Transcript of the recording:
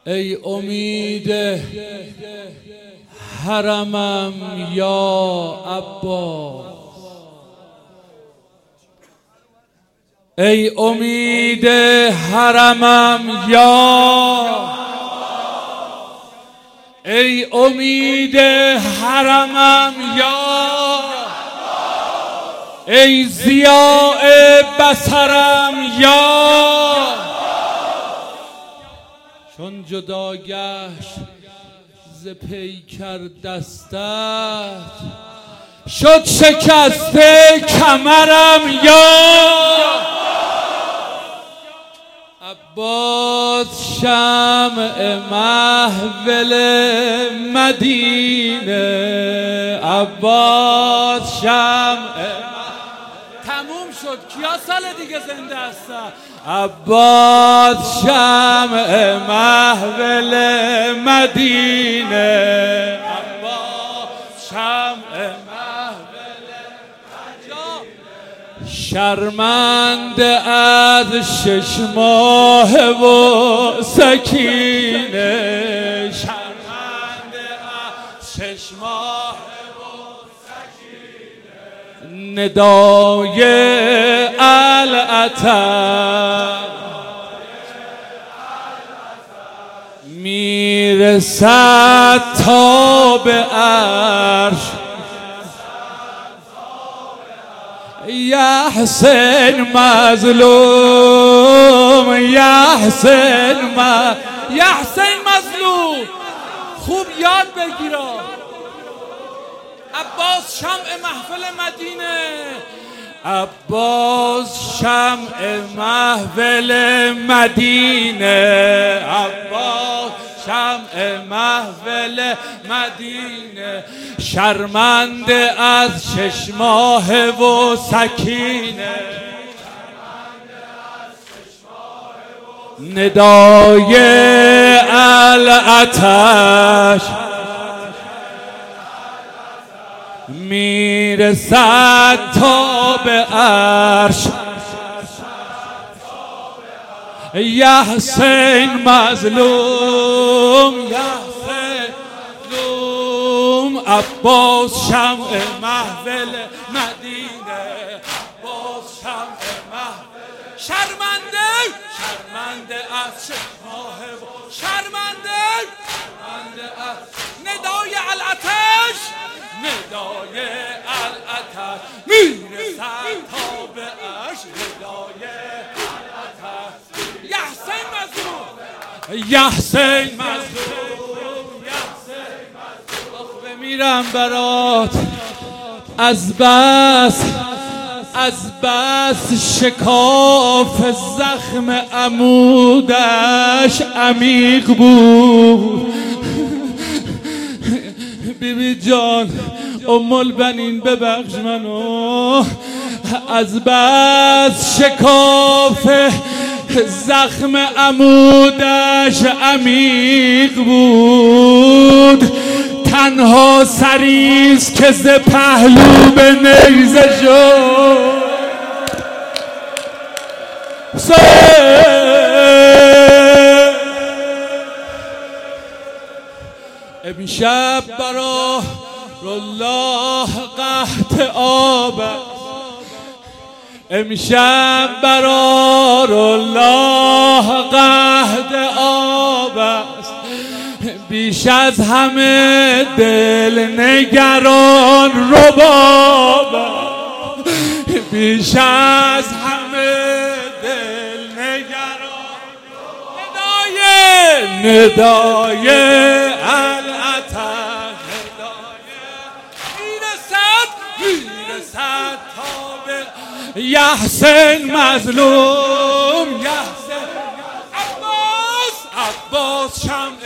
ای امید حرمم یا عباس، ای امید حرمم یا، ای امید حرمم یا، ای ضیاء بصرم یا. چون جدا گشت ز پیکر دستت، شد شکسته کمرم یا. عباس شمع محفل مدینه، عباس شمع تموم شد. کیا سال دیگه زنده هستن؟ عباس شمع محفل مدینه، عباس شمع محفل مدینه. شرمنده از 6 ماه و سکینه، شرمنده از 6 ماه ندای العطر میرسد تا به عرش. یا حسین مظلوم، یا حسین یا حسین مظلوم. خوب یاد بگیرا. عباس شمع محفل مدینه، عباس شمع محفل مدینه، عباس شمع محفل مدینه. شرمنده از 6 ماه و سکینه، ندای العطش میرسد تا به عرش. یا حسین مظلوم، یا حسین مظلوم. عباس شمع محفل مدینه، عباس شمع محفل. شرمنده شرمنده از 6 ماه و شرمنده شرمنده از ندای العطش، ندای العطش میرسد تا به عرش. ندای العطش. یا حسین مظلوم، یا حسین مظلوم، یا حسین مظلوم. بمیرم برات از بس شکاف زخم عمودش عمیق بود. بیبی جان ام البنین ببخش منو. از بس شکاف زخم عمودش عمیق بود. تنها سریست که ز پهلو به نیزه شد. امشب برا الله قحط آب است، امشب برا الله قحط آب است. بیش از همه دل نگران رباب است، بیش از همه دل نگران. ندای العطش، میرسد تا به. یا حسین مظلوم، یا حسین. عباس شمع